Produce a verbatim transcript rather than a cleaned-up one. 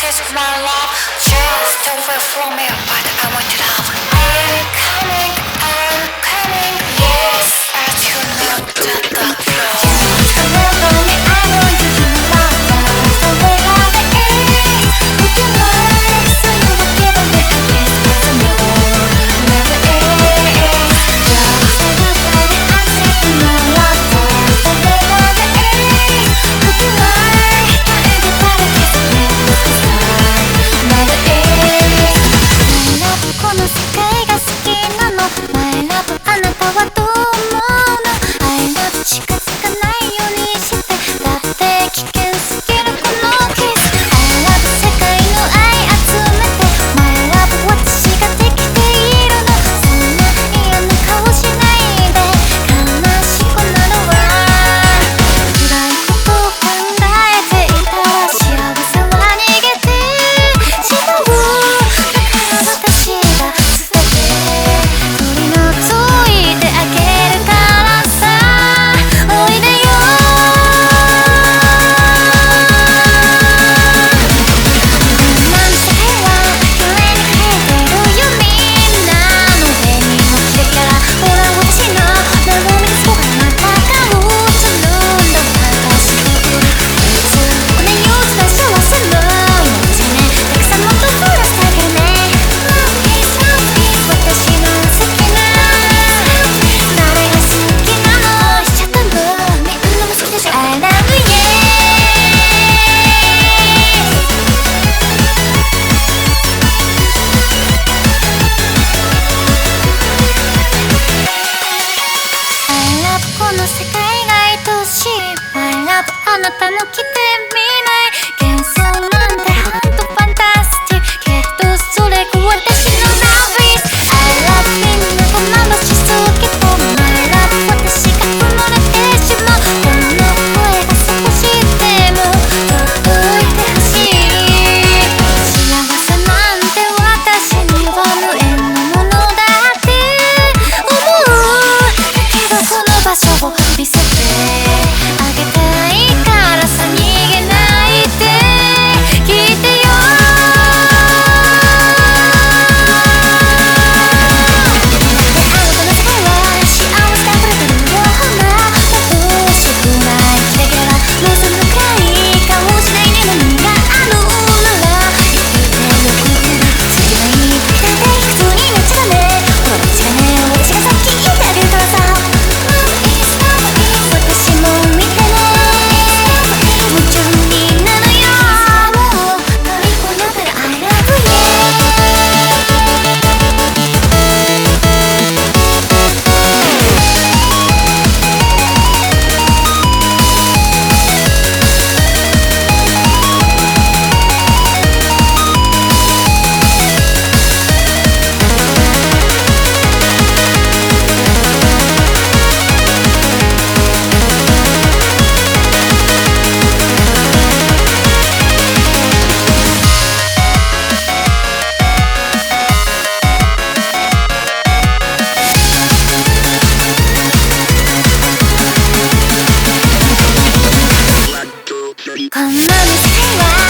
pieces of my love just away from me, but I want to love. I'm coming, I'm coming, yes, but you know that the flow. Just away from me, I want to give my love, that's the way love is. Would you like, so you will give me a kiss, but I know never is. Just say goodbye, I'm taking my love, that's the way love is. Would you like, but everybody kiss me, but it's time, never is. My love この世界が好きなの My love あなたはどう思うの I love 近づかないようにしてだって危険すぎるこのキス I love 世界の愛集めて My love 私ができているのそんな嫌な顔しないで悲しくなるわ暗いことを考えていたら幸せは逃げてしまうだから私が全て取り除いてあげるからさおいでよなん世界は綺麗に変えてるよみんなの目にもキラキラほら私の目を見つけたまたが映るんだ私が来るこの憂鬱な幸せの命ねたくさんもっと増やしてあげるね Love is love is 私の好きな誰が好きなのしちゃったのみんなも好きでしょ I love you I love この世界が愛しい My love あなたの来てみない幻想なんてほんとファンタスティックけどそれが私の Love is I love みんながまぶしすぎて My love 私が埋もれてしまうこの声が少しでも届いてほしい幸せなんて私には無縁のものだって思うだけどこの場所を見せてあげたいからさ逃げないで聞いてよあなたの世界は幸せが溢れてるよほら眩しくないキラキラ目覚めくらい顔しないに何があるなら生きてよく次ない生きてて普通にめっちゃダメほら私がね私がさっき言ってあげるからさ Love is love is 私も見てね夢中になるよもう虜になってる I love youこんなに世界は